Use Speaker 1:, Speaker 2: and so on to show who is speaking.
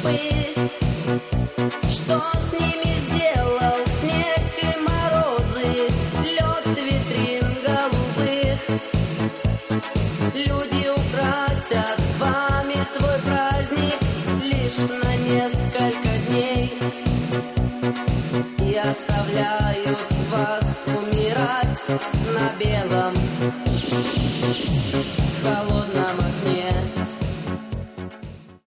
Speaker 1: судьбы. Что с ними сделал снег и морозы, лед витрин голубых? Люди украсят вами свой праздник лишь на несколько дней и оставляют вас умирать на белом.